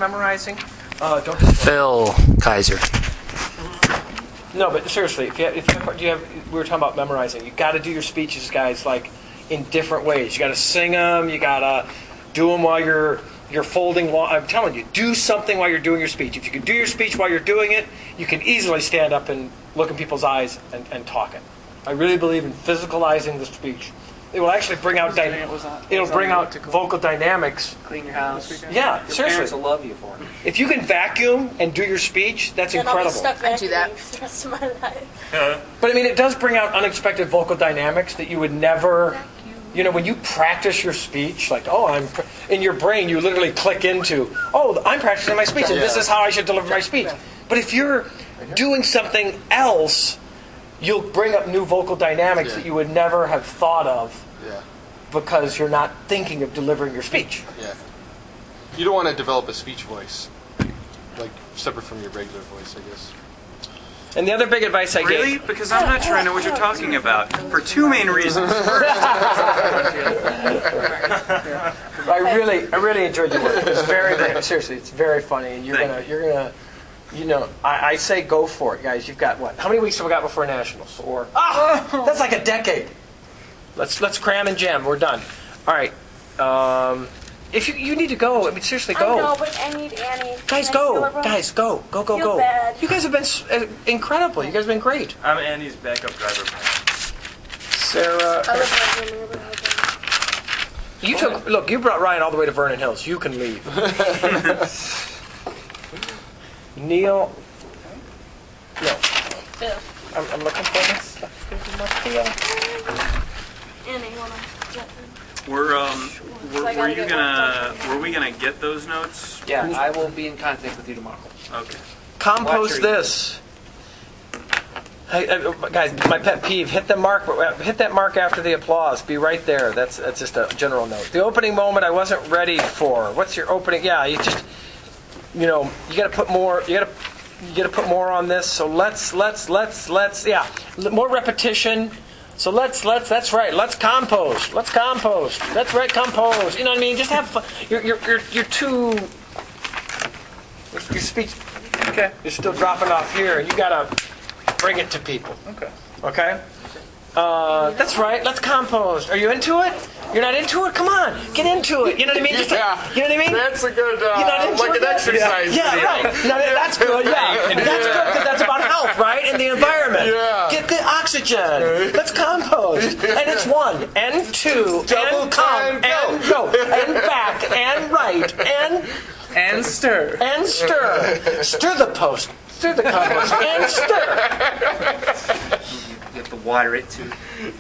memorizing? Don't. Phil Kaiser. No, but seriously, we were talking about memorizing. You got to do your speeches, guys, like in different ways. You got to sing them. You got to do them while you're folding. I'm telling you, do something while you're doing your speech. If you can do your speech while you're doing it, you can easily stand up and look in people's eyes and talk it. I really believe in physicalizing the speech. It will actually bring out vocal dynamics. Clean your house. Yeah, Your seriously. parents will love you for it. If you can vacuum and do your speech, that's Then I'll be incredible. stuck do that for the rest of my life. But I mean, it does bring out unexpected vocal dynamics that you would never. You know, when you practice your speech, like, in your brain, you literally click into, I'm practicing my speech, and this is how I should deliver my speech. But if you're doing something else, you'll bring up new vocal dynamics that you would never have thought of because you're not thinking of delivering your speech. Yeah. You don't want to develop a speech voice, like separate from your regular voice, I guess. And the other big advice I Really? gave... Because I'm not sure I know what you're talking about. For two main reasons. First, I really enjoyed your work. It's very, very, seriously, it's very funny, and you're gonna, I say go for it, guys. You've got what? How many weeks have we got before nationals? That's like a decade. Let's cram and jam. We're done. All right. If you need to go, I mean, seriously, go. I know, but I need Annie. Guys, go. Guys, go. Go. Bad. You guys have been incredible. You guys have been great. I'm Andy's backup driver. Sarah. I live in my neighborhood. You brought Ryan all the way to Vernon Hills. You can leave. Neil. No. Phil. I'm looking for this. Annie, you wanna get them? Were we gonna get those notes? Yeah, I will be in contact with you tomorrow. Okay. Compost this. Hey, guys, my pet peeve: hit that mark after the applause. Be right there. That's just a general note. The opening moment I wasn't ready for. What's your opening? Yeah, you got to put more. You got to put more on this. So let's. Yeah, more repetition. So let's. That's right. Let's compost. That's right. Compose. You know what I mean? Just have fun. You're too. Your speech. Okay. You're still dropping off here. You gotta bring it to people. Okay. That's right. Let's compost. Are you into it? You're not into it? Come on, get into it. You know what I mean? You know what I mean? That's a good, like an exercise Yeah, video. right. No, that's good. Yeah, that's good because that's about health, right? And the environment. Yeah. Get the oxygen. Let's compost. And it's 1 and 2 Double and come time, and go and back and right And stir. and stir. Stir the post. Stir the compost and stir. You have to water it too.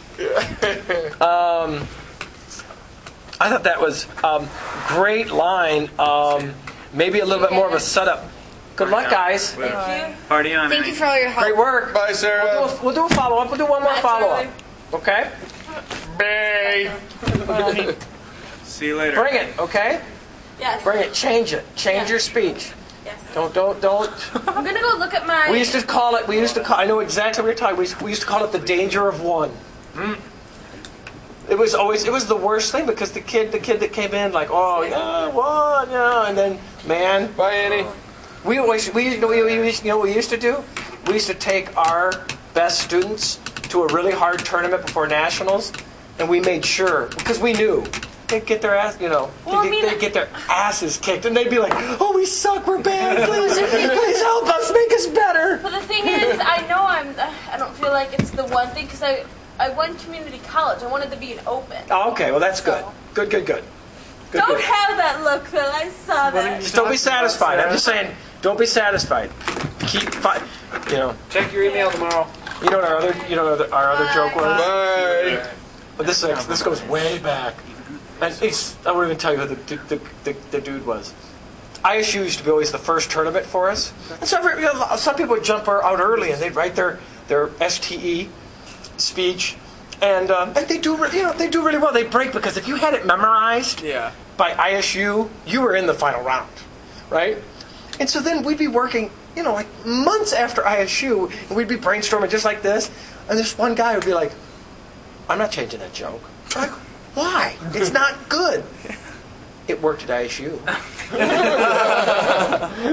I thought that was great line. Maybe a little bit more of a setup. Good luck, guys. Thank you. Party on. Thank you for all your help. Great work. Bye, Sarah. We'll do a follow-up. We'll do one more Bye, follow-up. Charlie. Okay? Bye. See you later. Bring it, okay? Yes. Bring it. Change it. Change your speech. Yes. Don't. I'm gonna go look at my. We used to call it, I know exactly what you're talking about. We used to call it the danger of one. It was the worst thing because the kid that came in like, one, and then, man. Bye, Annie. We used to do? We used to take our best students to a really hard tournament before nationals, and we made sure, because we knew, they'd get their ass, they'd get their asses kicked, and they'd be like, "Oh, we suck, we're bad, please help us, make us better." But the thing is, I know I don't feel like it's the one thing because I went community college. I wanted to be an open. Oh, okay, well that's good. Good. Don't have that look, Phil. I saw that. Just don't be satisfied. I'm just saying, don't be satisfied. Check your email tomorrow. You know what our other joke was? Bye. But this goes way back. And I won't even tell you who the dude was. ISU used to be always the first tournament for us. And so some people would jump out early and they'd write their STE speech, and they do really well. They break because if you had it memorized by ISU, you were in the final round, right? And so then we'd be working, like months after ISU, and we'd be brainstorming just like this, and this one guy would be like, "I'm not changing that joke." I'm like, why? It's not good. It worked at ISU.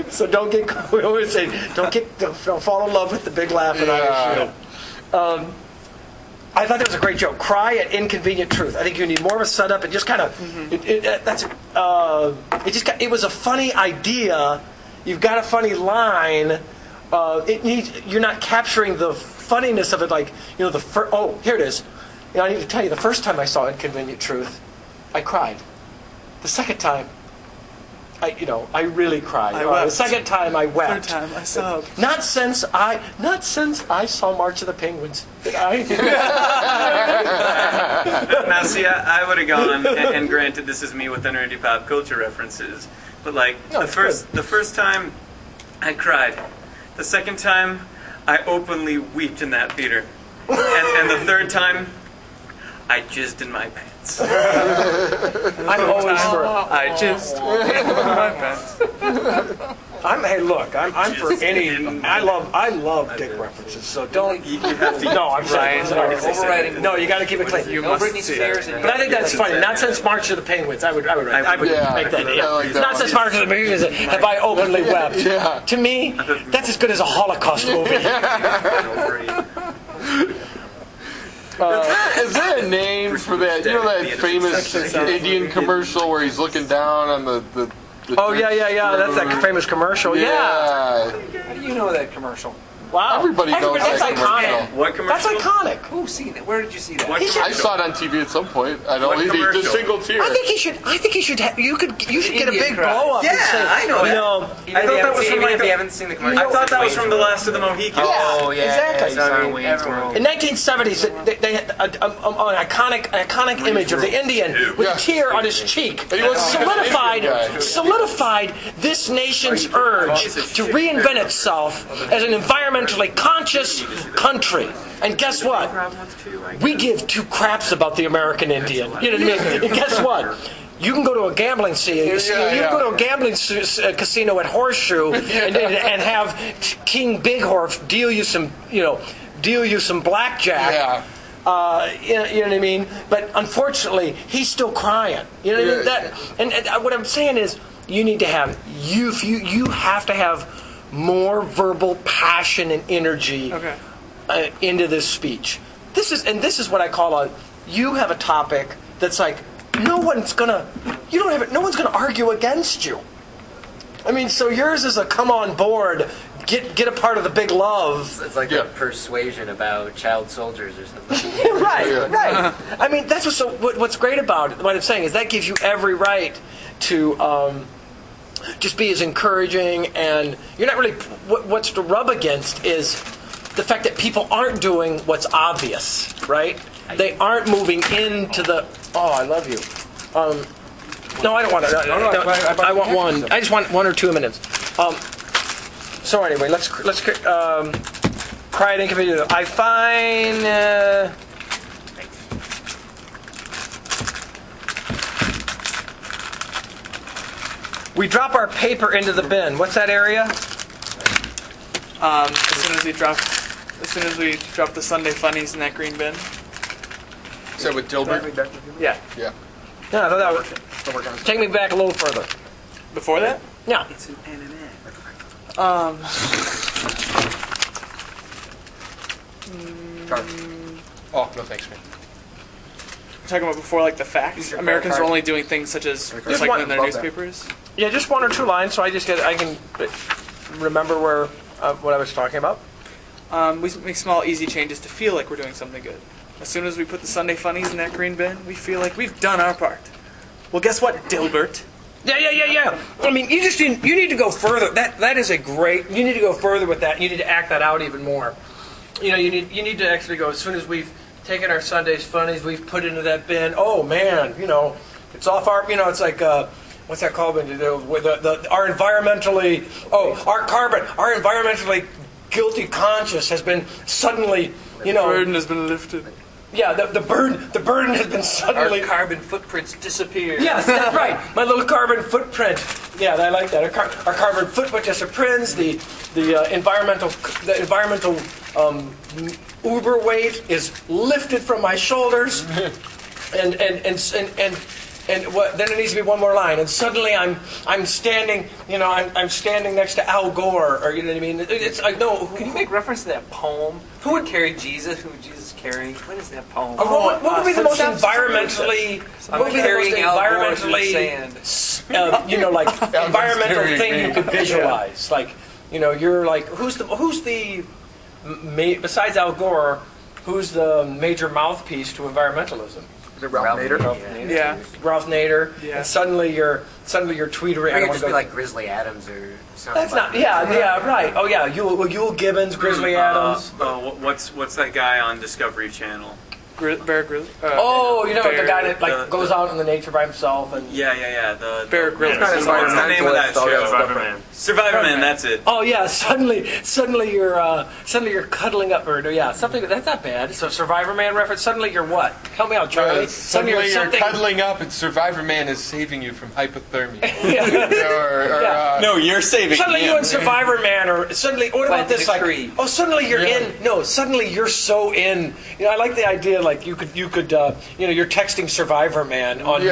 So don't get. We always say, don't fall in love with the big laugh and Irish shoe. I thought that was a great joke. Cry at inconvenient truth. I think you need more of a setup. It just kind of. It was a funny idea. You've got a funny line. You're not capturing the funniness of it. Like here it is. I need to tell you, the first time I saw Inconvenient Truth, I cried. The second time, I really cried. The second time I wept. Third time I sobbed. Not since I saw March of the Penguins. Did I? Now, see, I would have gone, and granted, this is me with the nerdy pop culture references, but the first time I cried. The second time, I openly wept in that theater, and the third time, I jizzed in my pants. I'm always for. I just my pants. I'm for any. I love dick references. So don't. You have to. No, I'm sorry. Overriding. No, you got to keep it clean. You No must Britney see Spears. it. And But I think that's funny. Not since March of the Penguins. I would make that. I like that Not since one. March of the Penguins have I openly wept. Yeah. To me, that's as good as a Holocaust movie. Is there a name for that? You know that famous Indian commercial where he's looking down on the Oh yeah. That's that famous commercial. Yeah. How do you know that commercial? Wow. Everybody knows That's that iconic. commercial. What That's commercial? iconic. Who seen that? Where did you see that? What He should- I saw it on TV at some point. I know What he did commercial? a single tear. I think he should. You should get a big Indian crowd. blow up. Yeah, and say, I know that. Even I thought if that was from even if the- you haven't seen the commercial. I thought that was from the Last of the Mohicans. Oh yeah, exactly. Yeah, I mean, mean, everyone. In 1970s, they had an iconic image of the Indian with Yeah. a tear on his cheek. He wasn't even an Indian guy. Solidified this nation's urge to reinvent itself as an environmentally conscious country. And guess what? We give two craps about the American Indian. You know what I mean? And guess what? You can go to a gambling casino at Horseshoe and have King Bighorn deal you some blackjack. Yeah. You know what I mean? But unfortunately, he's still crying. You know what I mean? And what I'm saying is, you need to have you have to have more verbal passion and energy into this speech. This is what I call you have a topic that's like no one's gonna argue against you. I mean, so yours is a come on board, get a part of the big love. It's like a persuasion about child soldiers or something. Right. I mean, that's what's great about it. What I'm saying is that gives you every right to just be as encouraging, and you're not really. What's to rub against is the fact that people aren't doing what's obvious, right? They aren't moving into the. Oh, I love you. No, I don't want it. I want one. I just want 1 or 2 minutes. So anyway, let's cry at inconvenient. I find. We drop our paper into the bin. What's that area? As soon as we drop the Sunday funnies in that green bin. Is that with Dilbert? Yeah. Yeah. Yeah, I thought that was. Take me back a little further. Before that? Yeah. It's an anime. Oh, no thanks, man. Talking about before, like the facts. Americans are only doing things such as one recycling their above that. newspapers. Yeah, just 1 or 2 lines, so I can remember what I was talking about. We make small, easy changes to feel like we're doing something good. As soon as we put the Sunday funnies in that green bin, we feel like we've done our part. Well, guess what, Dilbert? Yeah. I mean, you need to go further. That is a great. You need to go further with that. You need to act that out even more. You need to actually go as soon as we've taken our Sunday's funnies, we've put into that bin. Oh man, it's off our. It's like what's that called? With our environmentally guilty conscience has been suddenly. The burden has been lifted. Yeah, the burden has been suddenly. Our carbon footprints disappear. Yes, that's right. My little carbon footprint. Yeah, I like that. Our carbon footprint disappears. The environmental Uber weight is lifted from my shoulders, and And then there needs to be one more line, and suddenly I'm standing, I'm standing next to Al Gore, or you know what I mean? It's like no. Can you make reference to that poem? Who would carry Jesus? Who would Jesus carry? What is that poem? What would be the most footsteps. environmentally? I'm What would be the most carrying Al Gore through environmentally? Like environmental thing you could visualize. Like you're like who's the besides Al Gore, who's the major mouthpiece to environmentalism? Is it Ralph Nader? Yeah. Ralph Nader. Yeah. And suddenly you're tweetering. Or it could just be like Grizzly Adams or something. That's not. Yeah. Right. Oh yeah. Yul Gibbons, Grizzly Adams. What's that guy on Discovery Channel? Bear Grylls. The guy that goes out in the nature by himself and. Yeah. Bear Grylls. What's the name of that show? Survivor Man. That's it. Oh yeah. Suddenly you're cuddling up, or something that's not bad. So Survivor Man reference. Suddenly you're what? Help me out, Charlie. Suddenly you're cuddling up, and Survivor Man is saving you from hypothermia. No, you're saving. Suddenly him. you and Survivor Man, or suddenly what about this? Like, suddenly you're in. No, suddenly you're so in. I like the idea. Like you could, you're texting Survivor Man on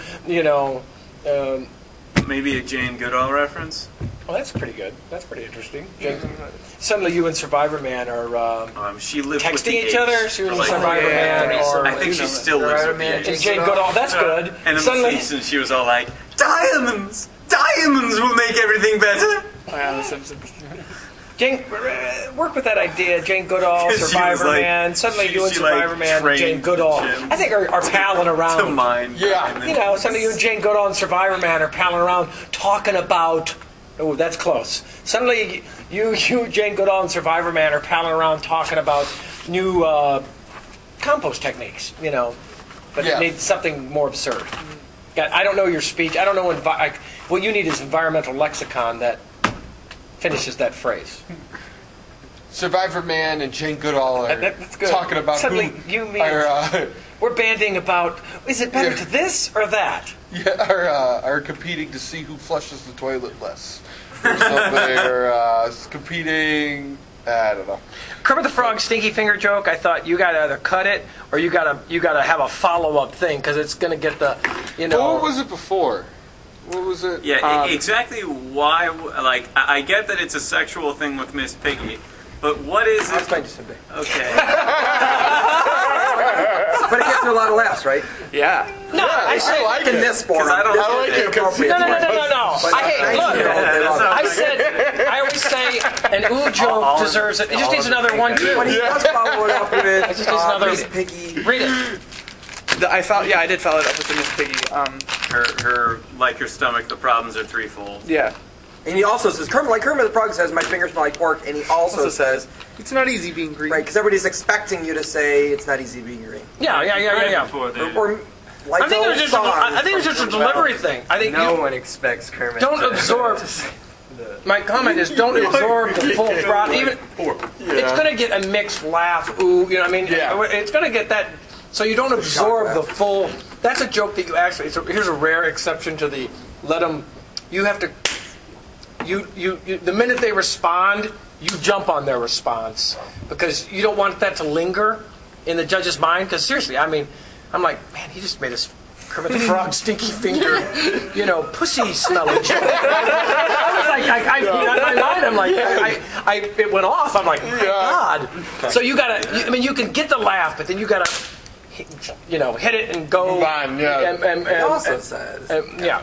Maybe a Jane Goodall reference. Well, that's pretty good. That's pretty interesting. Suddenly you and Survivor Man are she lived texting with the each other. She was Survivor Man, or I think she still lives with the and apes. Jane Goodall. That's good. And in Suddenly, the season, she was all like, "Diamonds will make everything better." Oh, yeah, The Simpsons. Jane, work with that idea. Jane Goodall, Survivor Man. Suddenly you and Survivor Man, Jane Goodall. I think are palling around. To mine. Yeah. Suddenly you and Jane Goodall and Survivor Man are palling around talking about. Oh, that's close. Suddenly you, Jane Goodall and Survivor Man are palling around talking about new compost techniques. But it needs something more absurd. I don't know your speech. I don't know what you need is environmental lexicon that finishes that phrase. Survivor Man and Jane Goodall are that's good. talking about suddenly we're banding about. Is it better to this or that? Are competing to see who flushes the toilet less. So they're competing. I don't know. Kermit the Frog stinky finger joke. I thought you got to either cut it or you got to have a follow up thing because it's going to get the What was it before? What was it? Yeah, exactly why. Like, I get that it's a sexual thing with Miss Piggy, but what is I'll it? explain to someday. Okay. But it gets a lot of laughs, right? Yeah. No, I say like in it. this forum. I don't I like it because no. I always say an ooh joke deserves it. It just needs another one too. But he does follow it up with It just needs another. Miss Piggy. Read it. I did follow it up with the Miss Piggy. Her like your stomach. The problems are threefold. Yeah. And he also says, Kermit the Frog says, my fingers smell like pork. And he also says, It's not easy being green. right, because everybody's expecting you to say it's not easy being green. Yeah. Or like I think the it was old just. song. I think it was just a delivery thing. I think No one expects Kermit. don't to- absorb. My comment is don't absorb the full throat. Even it's going to get a mixed laugh. Ooh, you know what I mean? Yeah. It's going to get that. So you don't absorb the full. That's a joke that you actually. Here's a rare exception to the let them. You have to. You the minute they respond, you jump on their response because you don't want that to linger in the judge's mind. Because seriously, I mean, I'm like, man, he just made us Kermit the Frog stinky finger, pussy smelling joke. I was like, in my mind, I'm like, it went off. I'm like, my God. So you gotta. You can get the laugh, but then you gotta. Hit it and go. Move on, yeah. And He also says, yeah.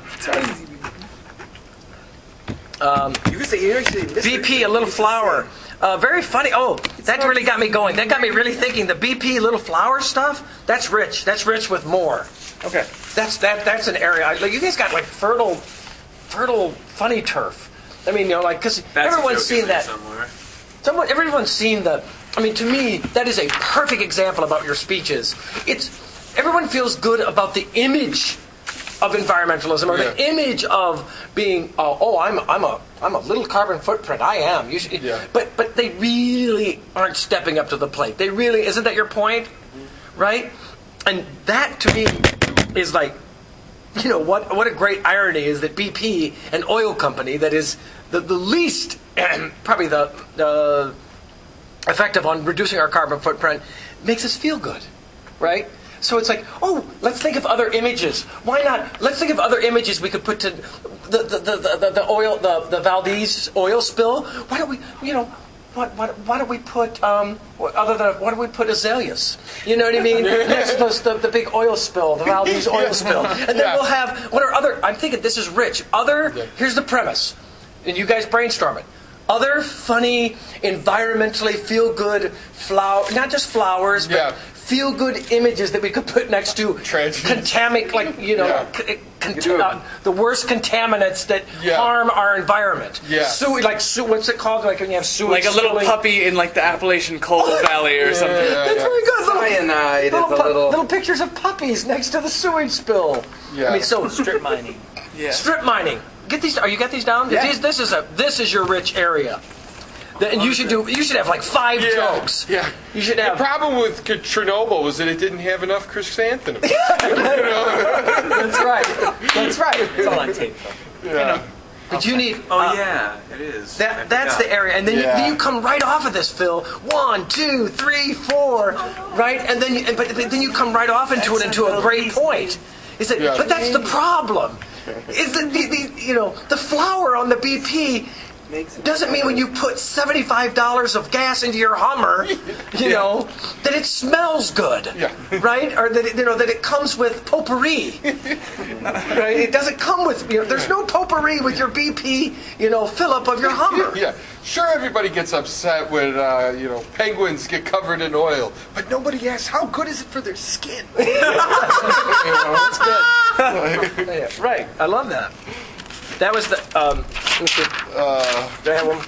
you can say, BP, a little flower. Very funny. Oh, that really got me going. That got me really thinking. The BP little flower stuff. That's rich. That's rich with more. Okay. That's an area. You guys got like fertile, funny turf. I mean, because everyone's seen that. Everyone's seen the. I mean, to me, that is a perfect example about your speeches. Everyone feels good about the image of environmentalism or the image of being. I'm a little carbon footprint. I am. But they really aren't stepping up to the plate. They really isn't that your point, right? And that to me is like, what a great irony is that BP, an oil company that is the least probably the effective on reducing our carbon footprint, makes us feel good, right? So it's like, oh, let's think of other images. Why not? Let's think of other images we could put to the oil, the Valdez oil spill. Why don't we, why don't we put why don't we put azaleas? You know what I mean? Next to the big oil spill, the Valdez oil spill, and then we'll have what are other? I'm thinking this is rich. Here's the premise, and you guys brainstorm it. Other funny, environmentally feel-good not just flowers, but feel-good images that we could put next to the worst contaminants that harm our environment. Yeah. What's it called? Like when you have sewage. Like a little puppy in like the Appalachian coal valley or something. That's very good. Cyanide is a little... Little pictures of puppies next to the sewage spill. Yeah. I mean, so Strip mining. Yeah. strip mining. Get these. You got these down? Yeah. This is your rich area. And you should have like 5 jokes. Yeah. You should The have. problem with Chernobyl was that it didn't have enough chrysanthemums. That's right. That's right. It's all on tape, though. Yeah. But you need. Oh yeah, it is. That's the area, and then you come right off of this, Phil. 1, 2, 3, 4, right, and then but then you come right off into a great point. Is that? Yeah. But that's the problem. Is that the flour on the BP doesn't mean when you put $75 of gas into your Hummer, that it smells good, right? Or that that it comes with potpourri, right? It doesn't come with there's no potpourri with your BP, fill-up of your Hummer. Yeah, sure. Everybody gets upset when penguins get covered in oil, but nobody asks how good is it for their skin. That's good. Yeah, right. I love that. That was the. Did I have one?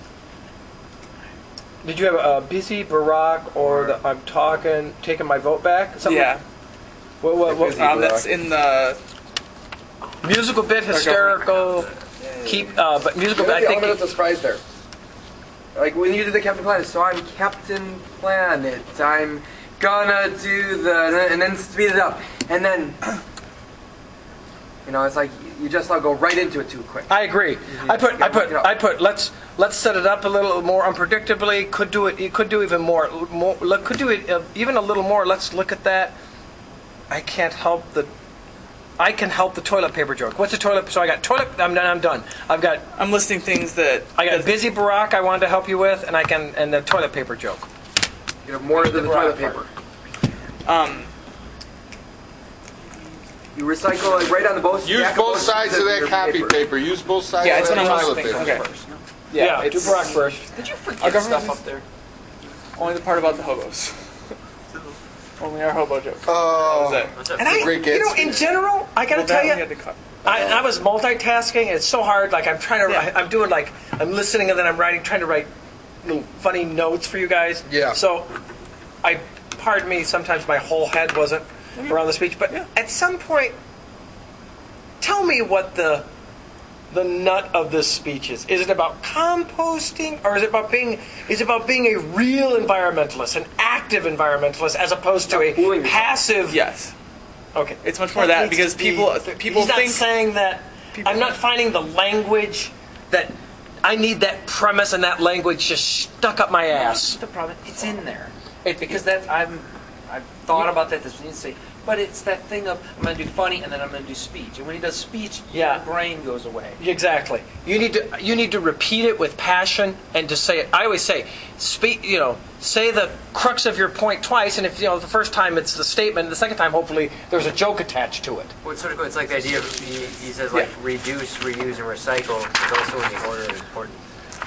Did you have a busy Barack or the I'm taking my vote back? Something? Yeah. What That's in the musical bit hysterical? But musical bit. I think. element of surprise there. Like when you did the Captain Planet, so I'm Captain Planet. I'm gonna do and then speed it up, and then it's like you just go right into it too quick. I agree. I put. Let's set it up a little more unpredictably. Could do it. You could do even more. Could do it even a little more. Let's look at that. I can help the toilet paper joke. What's the toilet? So I got toilet. I'm done. I'm listing things that I got busy Barack I wanted to help you with, and the toilet paper joke. You have more than the toilet paper. You recycle it right on the both. Use both sides of that copy paper. Use both sides Yeah, of it's that what I'm toilet thinking. paper. Okay. Yeah, do it's Barack first. Did you Our forget government stuff up there? only the part about the hobos. Only our hobo joke. Oh, That was it. And I, Great kids. in general, I gotta tell We you, had to cut. I was multitasking, and it's so hard. Like I'm trying to, I'm doing I'm listening, and then I'm trying to write little funny notes for you guys. Yeah. So, pardon me. Sometimes my whole head wasn't around the speech, but at some point, tell me what the nut of this speech is. Is it about composting, or is it about being a real environmentalist, an active environmentalist, as opposed to a passive? Yes. Okay. It's much more that because people He's not think saying that. I'm not finding the language that I need. That premise and that language just stuck up my ass. The problem, it's in there. Because I've thought about that this insane. But it's that thing of I'm going to do funny and then I'm going to do speech. And when he does speech, your brain goes away. Exactly. You need to repeat it with passion and to say it. I always say, say the crux of your point twice, and if the first time it's the statement, the second time hopefully there's a joke attached to it. Well, it's like the idea of he says reduce, reuse, and recycle is also in the order of importance.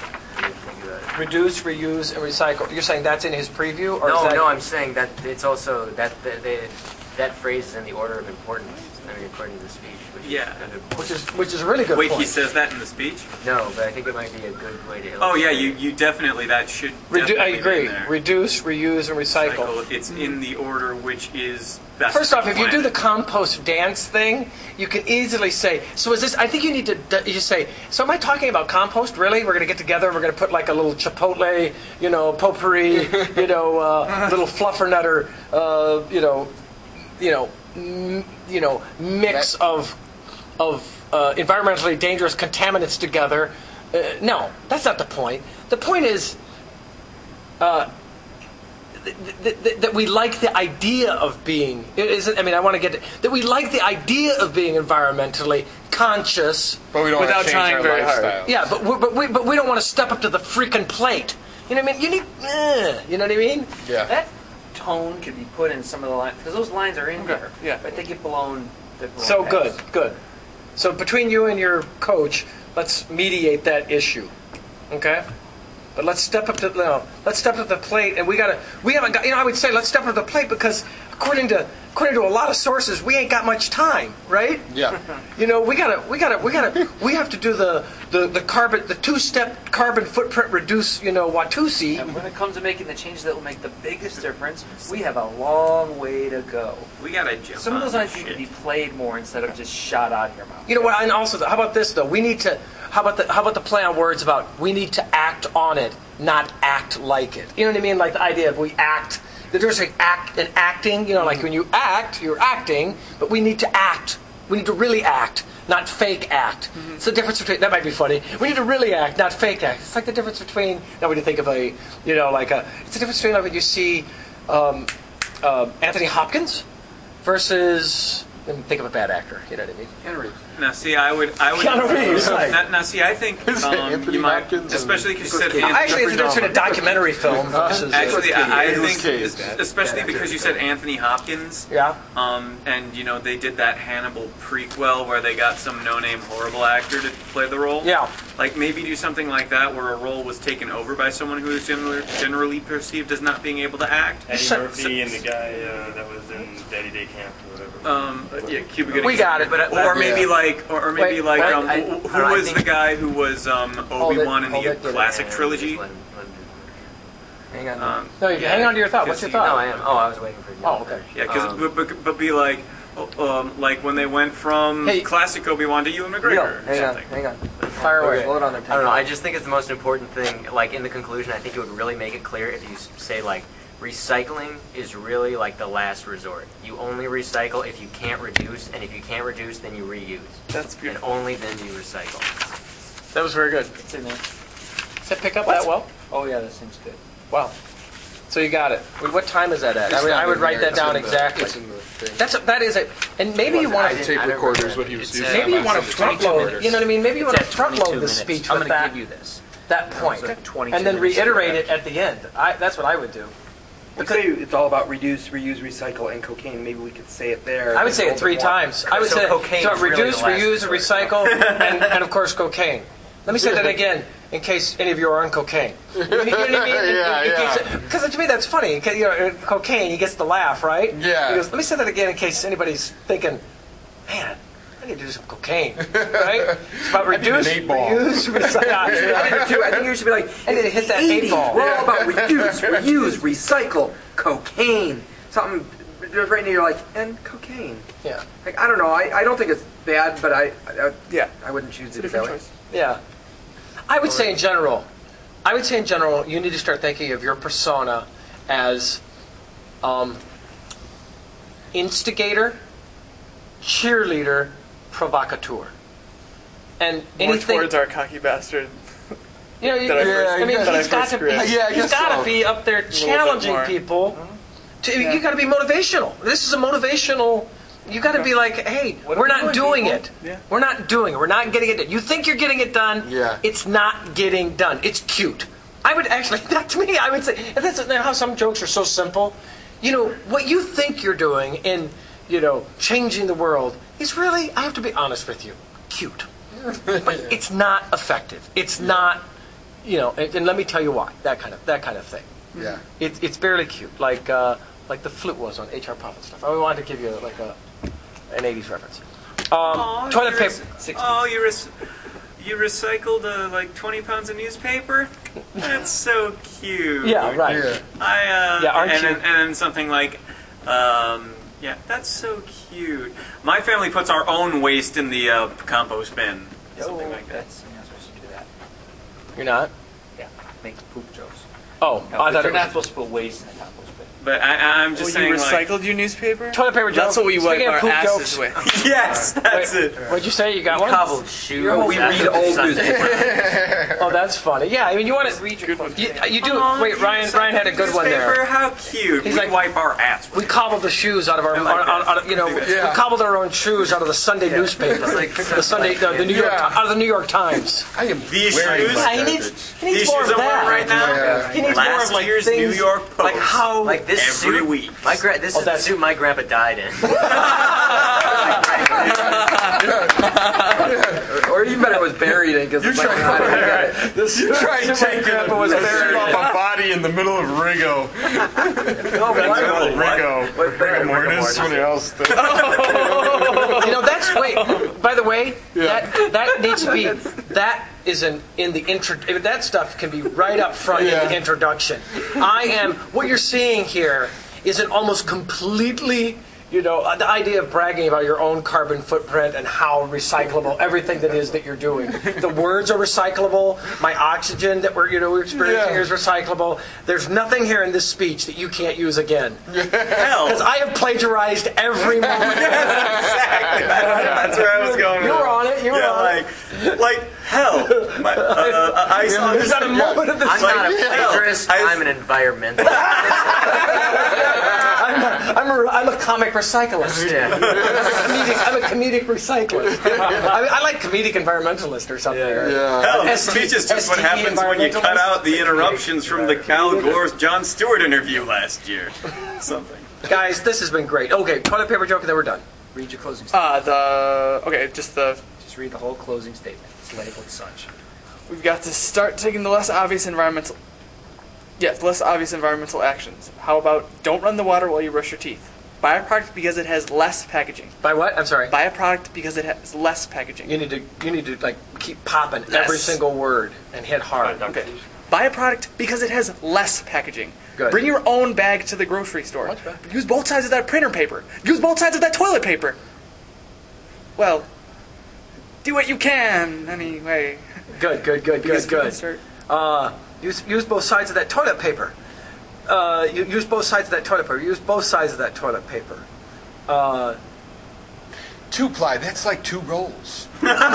Reduce, reuse, and recycle. You're saying that's in his preview, or no? I'm saying that it's also that phrase is in the order of importance. I mean, according to the speech, which is a really good. Wait, point. he says that in the speech? No, but I think it might be a good way to illustrate. Oh yeah, you definitely that should. I agree. Be in there. Reduce, reuse, and recycle. It's in the order which is best. First off, for if the you do the planet. compost dance thing, you can easily say, so is this, I think you need to you just say, so am I talking about compost? Really? We're going to get together and we're going to put like a little chipotle, potpourri, little fluffernutter, mix of environmentally dangerous contaminants together. No, that's not the point. The point is, that we like the idea of being. It isn't. I mean, I want to get that we like the idea of being environmentally conscious, But we don't Without want to change trying our very hard. lifestyle. yeah, but we don't want to step up to the freaking plate. You know what I mean? You need, you know what I mean? Yeah. That tone could be put in some of the lines because those lines are in there. Yeah. But they get blown. So past. good. So between you and your coach, let's mediate that issue, okay? But let's step up to the plate, and we haven't got. I would say let's step up to the plate because according to a lot of sources, we ain't got much time, right? Yeah. We have to do the carbon, the 2-step carbon footprint reduce, Watusi. And when it comes to making the changes that will make the biggest difference, we have a long way to go. We gotta jump. Some of those on lines this need to be shit. played more instead of just shot out of your mouth. You know what? And also, how about this though? We need to. How about the play on words about we need to act on it, not act like it. You know what I mean? Like the idea of we act. The difference between act and acting. Like when you act, you're acting, but we need to act. We need to really act, not fake act. It's the difference between. That might be funny. We need to really act, not fake act. It's like the difference between. Now when you think of it's the difference between like when you see Anthony Hopkins versus. Think of a bad actor. You know what I mean? Keanu Reeves. Now, see, I would. Keanu Reeves. Now, see, I think Anthony you might, Hopkins especially because you said. Actually, it's the difference between a documentary film versus. Actually, I Nicolas think, Cage. especially because you said Anthony Hopkins. Yeah. And they did that Hannibal prequel where they got some no-name horrible actor to play the role. Yeah. Like maybe do something like that where a role was taken over by someone who is generally perceived as not being able to act. Eddie Murphy and the guy that was in Daddy Day Camp or whatever. Yeah, Cuba Gooding. We got it. Or maybe Wait, who was the guy who was Obi-Wan in the classic trilogy? Hang on. No, you hang on to your thought. What's your thought? No, I am. Oh, I was waiting for you. Oh, okay. Yeah, because but be like when they went from Hey. classic Obi-Wan to Ewan McGregor or Hang on. something. Hang on. Fire away. Hold on there. I don't know. I just think it's the most important thing. Like in the conclusion, I think it would really make it clear if you say like recycling is really like the last resort. You only recycle if you can't reduce, and if you can't reduce, then you reuse. That's And beautiful. only then you recycle. That was very good. It's in there. Does that pick up that well? Oh yeah, that seems good. Wow. So you got it. What time is that at? I would write that down exactly. It's in the thing. That is it. And maybe you want The to. tape I don't recorder is remember. what he was It's, using. Maybe you want to front load. You know what I mean? Maybe you want to It's at front 22 load the minutes. speech I'm with going to that give you this. that point, It's at 22 and then minutes. reiterate it at the end. That's what I would do. We say it's all about reduce, reuse, recycle, and cocaine. Maybe we could say it there. I would say it 3 times. I would So say cocaine so is really reduce, the last reuse, resort. recycle, and of course cocaine. Let me say that again, in case any of you are on cocaine. You know what I mean? Yeah. Because to me that's funny. Cocaine, he gets the laugh, right? Yeah. He goes, let me say that again in case anybody's thinking, man, I need to do some cocaine, right? It's about reduce, an 8-ball. reuse, recycle. I think you should be like, I need to hit that 8-ball. We're all about reduce, reuse, recycle, cocaine. Something right now you're like, and cocaine. Yeah. Like, I don't know. I don't think it's bad, but I Yeah. wouldn't choose It's a it. different Billy. choice. Yeah. I would say in general, you need to start thinking of your persona as instigator, cheerleader, provocateur. And More anything, towards our cocky bastard. you know, that I first- I mean, that I he's got first to be, created. Yeah, I he's guess got to so. be up there bit challenging more. people. You got to be motivational. This is a motivational. You got to be like, hey, What are we're we not doing, doing people? it. Yeah. We're not doing it. We're not getting it done. You think you're getting it done. Yeah. It's not getting done. It's cute. I would actually, that to me, I would say, and that's how some jokes are so simple. What you think you're doing in, changing the world is really, I have to be honest with you, cute. But it's not effective. It's not, and let me tell you why. That kind of thing. Yeah. It's barely cute, like the flute was on HR Profit stuff. I wanted to give you like an 80s reference. Toilet paper. 60s. Oh, you recycled like 20 pounds of newspaper? That's so cute. Yeah, right. Yeah. Aren't and you? then something like, yeah, that's so cute. My family puts our own waste in the compost bin. Something like that. You're not supposed to do that. You're not? Yeah. Make poop jokes. Oh, No, I thought you're it not was supposed to put waste in the compost bin. But I'm just you saying, like, recycled your newspaper? toilet paper joke. That's what we wipe Speaking of our poop asses jokes, with. yes, that's it. What'd you say? You got one? Cobbled shoes. We read old newspapers. Oh, that's funny. Yeah, I mean, you want to Read your you do. Wait, Ryan had a good one Newspaper, there. how cute. He's We like- wipe our ass. We cobbled the shoes out of our, we cobbled our own shoes out of the Sunday newspaper, the Sunday, the New York, out of the New York Times. I am These wearing shoes? my Yeah, he garbage. needs These more shoes of I'm wearing that. right now. Yeah. He needs more Last of like year's things, New York Post. like how Like this Every suit. week. This is the that's- suit my grandpa died in. Or even better, it was buried in because it's like, I don't get it. You try and take grandpa was a buried off in. a body in the middle of Rigo. Rigo. Rigor mortis. Somebody else. That's wait. By the way, that needs to be in the intro. That stuff can be right up front in the introduction. What you're seeing here is an almost completely. The idea of bragging about your own carbon footprint and how recyclable everything that is that you're doing. The words are recyclable. My oxygen that we're experiencing here is recyclable. There's nothing here in this speech that you can't use again. Hell. Because I have plagiarized every moment. Exactly. That's where I was going. You with were it. on it. You were on it. like hell. I saw There's not a moment of this. I'm not a plagiarist. I'm an environmentalist. I'm a comic recyclist. Yeah. I'm a comedic recyclist. I like comedic environmentalist or something. Hell, the ST speech is just what happens when you cut out the interruptions from the Cal Gore's Jon Stewart interview last year. Something. Guys, this has been great. Okay, toilet paper joke and then we're done. Read your closing statement. Just Read the whole closing statement. It's labeled such. we've got to start taking the less obvious environmental actions. How about don't run the water while you brush your teeth? Buy a product because it has less packaging. By what? I'm sorry. Buy a product because it has less packaging. You need to like keep popping every single word and hit hard. Okay. Buy a product because it has less packaging. Good. Bring your own bag to the grocery store. Much better. Use both sides of that printer paper. Use both sides of that toilet paper. Well, do what you can anyway. Good. Start. Use both sides of that toilet paper. Use both sides of that toilet paper. Use both sides of that toilet paper. 2-ply. That's like 2 rolls.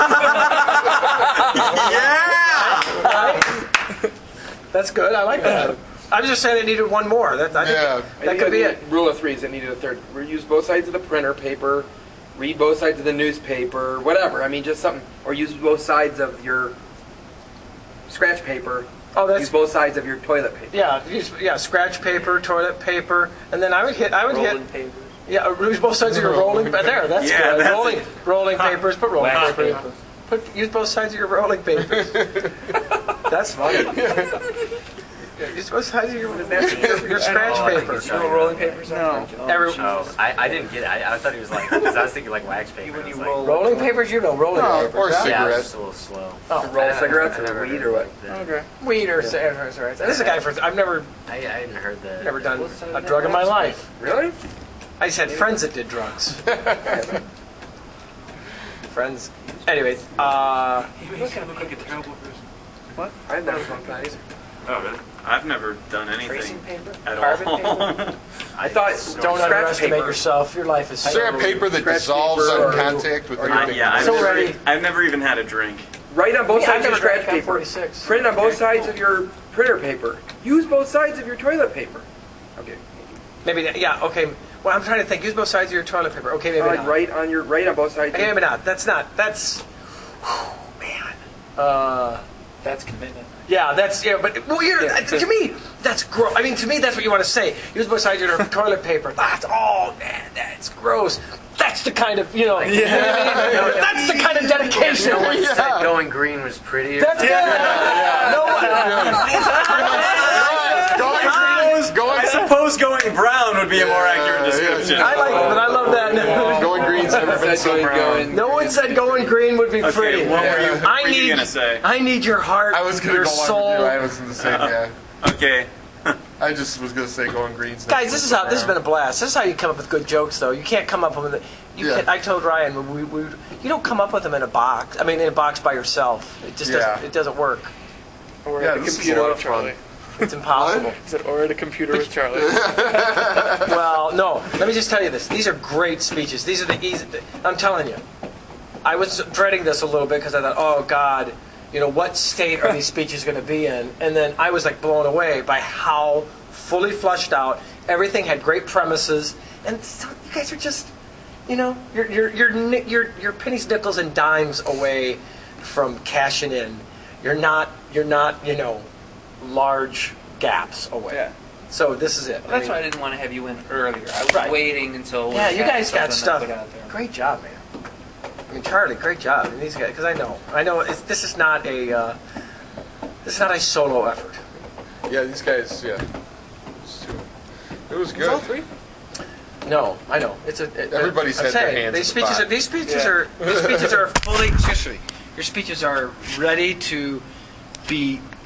That's good. I like that. I was just saying I needed one more. That could be it. Rule of threes. I needed a third. Use both sides of the printer paper. Read both sides of the newspaper. Whatever. I mean, just something. Or use both sides of your scratch paper. Oh, that's use both sides of your toilet paper. Yeah. Scratch paper, toilet paper, and then I would hit. Rolling papers. Yeah, use both sides of your rolling. There, that's good. That's rolling papers, put rolling Wax paper. Use both sides of your rolling papers. That's funny. Use both sides of your scratch paper. You know what rolling papers are? No. I didn't get it. I thought he was like, because I was thinking like wax paper. When you I was like, roll Rolling papers, rolling papers. Or yeah? yeah, I was cigarettes. just a little slow. Oh, Roll cigarettes I never or weed heard or what? that. Okay. Weed or cigarettes. This is a guy I've never I hadn't heard that. done a drug in my life. Really? I just had friends that did drugs. Friends. Anyway, You look like a terrible person. I've never smoked that either. Oh, really? I've never done Tracing anything paper? at Carbon all. paper? I thought don't scratch underestimate paper. yourself. Your life is Is there a paper that Scratch dissolves paper on or- contact with or anything? I've never even had a drink. Write on both Yeah, I've sides of your never scratch drank paper. 46. Print on both sides of your printer paper. Use both sides of your toilet paper. Okay. Maybe okay. Well, I'm trying to think. Use both sides of your toilet paper. Okay, maybe not. Write on both sides. Okay, maybe not. That's. Man. That's commitment. Yeah, but to me, that's gross. I mean, to me, that's what you want to say. Use both sides of your toilet paper. That's man, that's gross. That's the kind of that's the kind of dedication. No one said going green was prettier. That's I suppose going brown would be a more accurate description. I like it, but I love that. Going green's never been so brown. No one said going green would be pretty. What were you gonna say? I need your heart, I was going to your go soul. on with you. I was in the same, Okay. I just was going to say going green's Guys, this has been a blast. This is how you come up with good jokes, though. You can't come up with it. I told Ryan, you don't come up with them in a box. I mean, in a box by yourself. It just doesn't. It doesn't work. Or Yeah, at the this is a computer lot with of Charlie. fun. It's impossible. He said, or at a computer with Charlie. Well, no. Let me just tell you this. These are great speeches. These are the easy. I'm telling you. I was dreading this a little bit because I thought, oh God, what state are these speeches going to be in? And then I was like blown away by how fully fleshed out. Everything had great premises, and so you guys are just, you're pennies, nickels, and dimes away from cashing in. You're not, large gaps away. Yeah. So this is it. Well, that's why I didn't want to have you in earlier. I was waiting until. Yeah, you guys got something stuff. to put out there. Great job, man. I mean, Charlie, great job. And these guys, because I know, this is not a solo effort. Yeah, these guys. Yeah, it was good. All three? No, I know. Everybody's had their hands These in the speeches, pot. these speeches are fully. Seriously, your speeches are ready to be